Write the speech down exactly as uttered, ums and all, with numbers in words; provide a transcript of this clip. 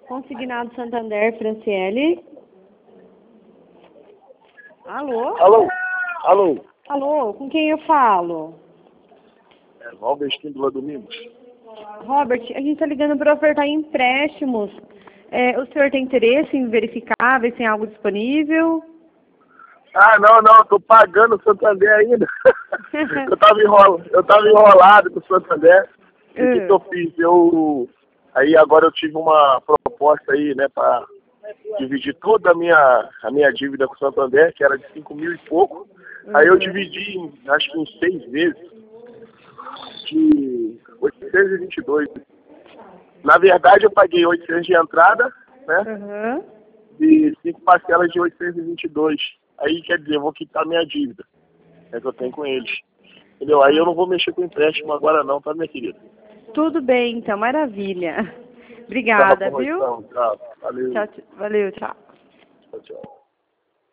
Consignado Santander, Franciele. Alô? Alô? Alô? Alô, com quem eu falo? É Robert Espíndola Domingos. Robert, a gente está ligando para ofertar empréstimos. É, o senhor tem interesse em verificar, ver se tem algo disponível? Ah, não, não, tô pagando o Santander ainda. eu, tava enrola, eu tava enrolado com o Santander. O que, que eu fiz? Eu, aí agora eu tive uma proposta aí, né, para dividir toda a minha, a minha dívida com o Santander, que era de cinco mil e pouco. Aí eu dividi, em, acho que em seis vezes, de oitocentos e vinte e dois. Na verdade, eu paguei oitocentos de entrada, né? Uhum. E cinco parcelas de oitocentos e vinte e dois. Aí, quer dizer, eu vou quitar minha dívida, é que eu tenho com eles. Entendeu? Aí eu não vou mexer com empréstimo agora não, tá, minha querida? Tudo bem, então, maravilha. Obrigada, Tá bom, viu? então, tá. Valeu. Tchau, tchau. Valeu, tchau. Tchau, tchau.